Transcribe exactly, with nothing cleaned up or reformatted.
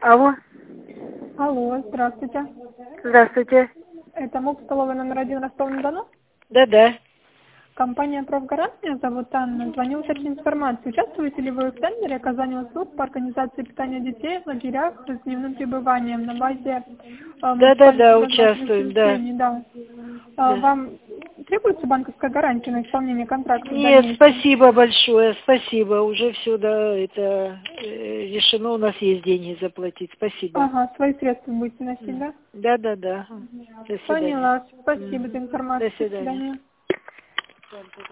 Алло. Алло, здравствуйте. Здравствуйте. Это МУП столовая номер один Ростов-на-Дону? Да-да. Компания «Профгарант», меня зовут Анна. Звоню уточнить информацию. Участвуете ли вы в тендере оказания услуг по организации питания детей в лагерях с дневным пребыванием на базе э, муниципальных Да-да-да, образовательных участвуем, да. учреждений? Да. А, Да. вам требуется банковская гарантия на исполнение контракта в Нет, дальнейшем? спасибо большое, спасибо. Уже все, да, это э, решено, у нас есть деньги заплатить. Спасибо. Ага, свои средства будете носить, да? Да-да-да. До свидания. Поняла. Спасибо за Мгм. До информацию. До свидания. свидания.